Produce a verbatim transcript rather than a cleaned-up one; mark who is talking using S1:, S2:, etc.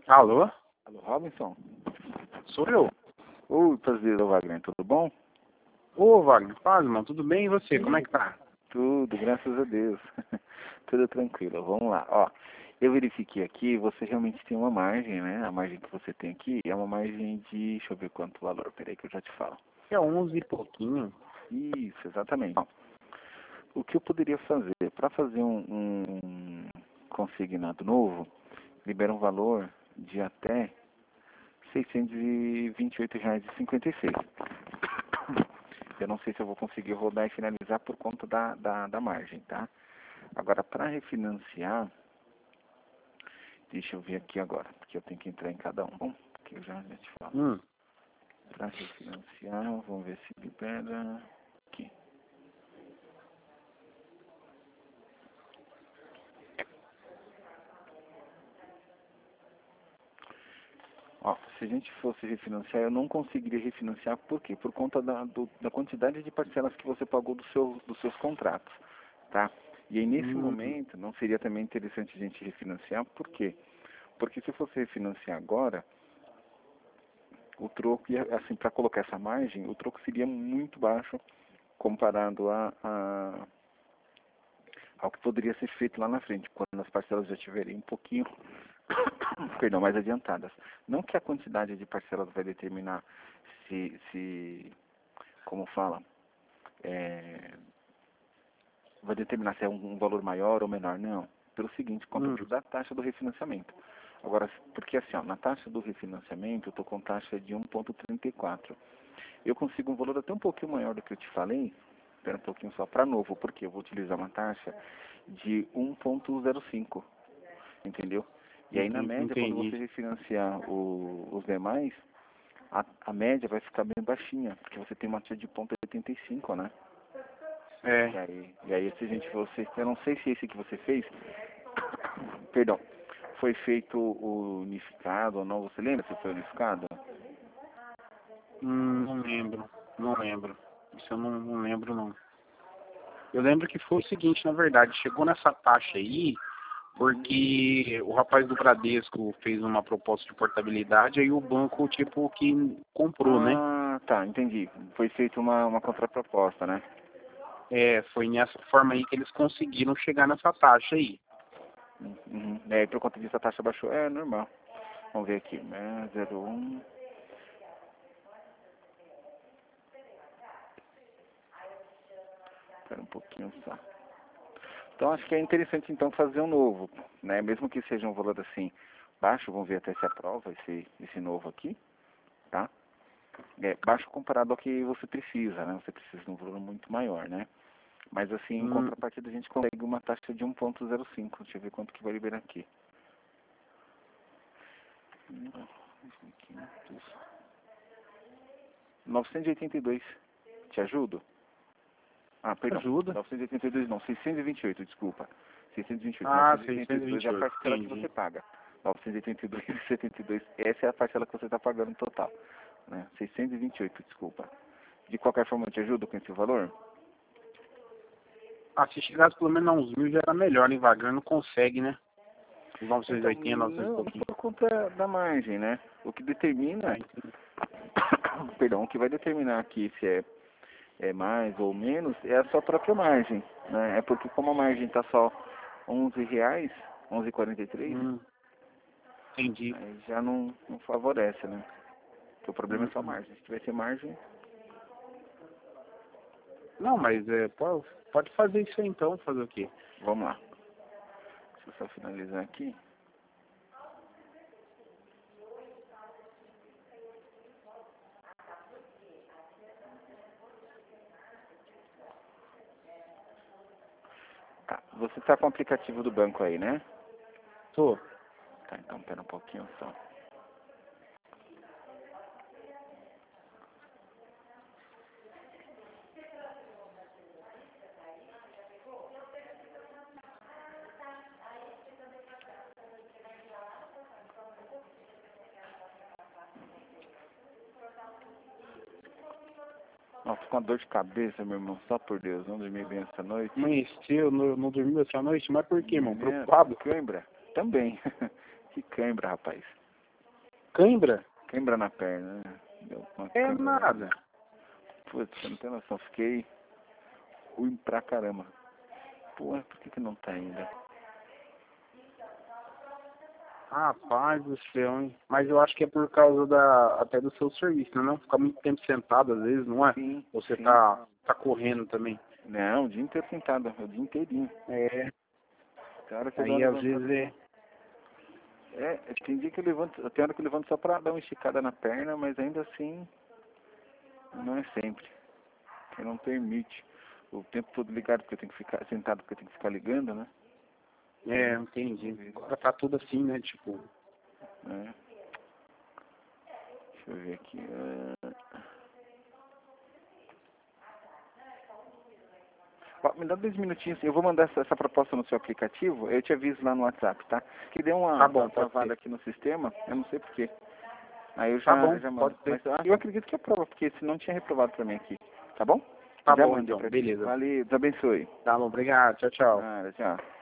S1: Alô?
S2: Alô, Robinson?
S1: Sou eu.
S2: Ô, prazer, Wagner, tudo bom?
S1: Ô, Wagner, fala, irmão, tudo bem? E você, como é que tá?
S2: Tudo, graças a Deus. Tudo tranquilo. Vamos lá. Ó, eu verifiquei aqui, você realmente tem uma margem, né? A margem que você tem aqui é uma margem de, deixa eu ver quanto valor, peraí que eu já te falo.
S1: É onze e pouquinho.
S2: Isso, exatamente. Bom, o que eu poderia fazer? Para fazer um, um consignado novo, libera um valor de até seiscentos e vinte e oito reais e cinquenta e seis. Eu não sei se eu vou conseguir rodar e finalizar por conta da, da, da margem, tá? Agora, para refinanciar, deixa eu ver aqui agora, porque eu tenho que entrar em cada um. Bom, que eu já, já te falo.
S1: Hum.
S2: Para refinanciar, vamos ver se libera aqui. Ó, se a gente fosse refinanciar, eu não conseguiria refinanciar, por quê? Por conta da, do, da quantidade de parcelas que você pagou do seu, dos seus contratos, tá? E aí, nesse
S1: Hum.
S2: momento, não seria também interessante a gente refinanciar, por quê? Porque se fosse refinanciar agora, o troco, ia, assim, para colocar essa margem, o troco seria muito baixo comparado a, a, ao que poderia ser feito lá na frente, quando as parcelas já estiverem um pouquinho perdão, mais adiantadas. Não que a quantidade de parcelas vai determinar se, se como fala, é, vai determinar se é um, um valor maior ou menor, não. Pelo seguinte, conta
S1: Hum.
S2: da taxa do refinanciamento. Agora, porque assim, ó, na taxa do refinanciamento, eu estou com taxa de um vírgula trinta e quatro. Eu consigo um valor até um pouquinho maior do que eu te falei, espera um pouquinho só para novo, porque eu vou utilizar uma taxa de um vírgula zero cinco, entendeu? E aí, na média, quando
S1: Entendi.
S2: você refinanciar o, os demais, a, a média vai ficar bem baixinha, porque você tem uma taxa de um vírgula oitenta e cinco, né?
S1: É.
S2: E aí, e aí, se a gente fosse, eu não sei se esse que você fez, perdão, foi feito o unificado ou não, você lembra se foi unificado?
S1: Hum, não lembro. Não lembro. Isso eu não, não lembro, não. Eu lembro que foi o seguinte, na verdade, chegou nessa taxa aí, porque o rapaz do Bradesco fez uma proposta de portabilidade, aí o banco, tipo, que comprou, né?
S2: Ah, tá, entendi. Foi feita uma, uma contraproposta, né?
S1: É, foi nessa forma aí que eles conseguiram chegar nessa taxa aí.
S2: Uhum. E aí, por conta disso, a taxa baixou. É normal. Vamos ver aqui. É zero vírgula um. Espera um pouquinho só. Então, acho que é interessante, então, fazer um novo, né? Mesmo que seja um valor, assim, baixo. Vamos ver até se aprova esse, esse novo aqui, tá? É baixo comparado ao que você precisa, né? Você precisa de um valor muito maior, né? Mas, assim, em
S1: Hum.
S2: contrapartida, a gente consegue uma taxa de um vírgula zero cinco. Deixa eu ver quanto que vai liberar aqui. novecentos e oitenta e dois. Te ajudo? Ah, perdão.
S1: Ajuda.
S2: novecentos e oitenta e dois não, seiscentos e vinte e oito, desculpa. seiscentos e vinte e oito.
S1: Ah,
S2: novecentos e oitenta e dois é a
S1: seiscentos e vinte e oito,
S2: parcela que
S1: entendi.
S2: você paga. novecentos e oitenta e dois e setenta e dois, essa é a parcela que você está pagando no total. Né? seiscentos e vinte e oito, desculpa. De qualquer forma, eu te ajudo com esse valor?
S1: Ah, se chegasse pelo menos a uns mil já era melhor, hein, Wagner? Não consegue, né? Os novecentos e
S2: Então,
S1: oitenta, novecentos e
S2: não
S1: pouquinho.
S2: por conta da margem, né? O que determina,
S1: Ah, entendi.
S2: perdão, o que vai determinar aqui se é, é mais ou menos é a sua própria margem, né? É porque como a margem está só onze reais, onze e quarenta e três,
S1: Hum, entendi.
S2: aí já não, não favorece, né? Porque o problema é só
S1: Hum.
S2: margem. Se tivesse margem,
S1: Não, mas é, pô, pode fazer isso aí então, fazer o quê?
S2: vamos lá. Deixa eu só finalizar aqui. Tá, você está com o aplicativo do banco aí, né?
S1: Tô.
S2: Tá, então pera um pouquinho só. Nossa, tô com uma dor de cabeça, meu irmão. Só por Deus, não dormi bem essa noite.
S1: Amanheceu, não, não dormiu essa noite? Mas por quê, irmão?
S2: É,
S1: Preocupado?
S2: cãibra? Também. Que cãibra, rapaz.
S1: Cãibra?
S2: Cãibra na perna, né? Deu uma
S1: É
S2: cãibra.
S1: nada.
S2: Putz, você não tem noção, fiquei ruim pra caramba. Porra, por que que não tá ainda?
S1: Rapaz do céu, hein? Mas eu acho que é por causa da até do seu serviço, não? é não? Ficar muito tempo sentado às vezes, não é?
S2: Sim,
S1: Você
S2: sim.
S1: tá, tá correndo também.
S2: Não, o dia inteiro sentado, o dia inteirinho.
S1: É,
S2: Tem hora que eu dou
S1: aí
S2: uma
S1: às
S2: levantada.
S1: vezes é.
S2: É, tem dia que eu levanto, tem hora que eu levanto só pra dar uma esticada na perna, mas ainda assim não é sempre. Porque não permite. O tempo todo ligado, porque eu tenho que ficar sentado, porque eu tenho que ficar ligando, né?
S1: É, entendi. Agora tá tudo assim, né? Tipo,
S2: É. Deixa eu ver aqui. é. Ó, me dá dois minutinhos, eu vou mandar essa, essa proposta no seu aplicativo, eu te aviso lá no WhatsApp, tá? Que deu uma,
S1: tá bom,
S2: uma
S1: pode
S2: travada
S1: ser.
S2: aqui no sistema, eu não sei porquê. Aí eu
S1: Tá
S2: já,
S1: bom,
S2: já mando.
S1: pode
S2: Mas
S1: ser.
S2: ah, eu acredito que aprova, porque senão tinha reprovado pra mim aqui. Tá bom?
S1: Tá
S2: Já
S1: bom
S2: mandei
S1: então,
S2: pra ti.
S1: beleza.
S2: Valeu, Deus abençoe.
S1: Tá bom, obrigado. Tchau, tchau.
S2: Ah, tchau.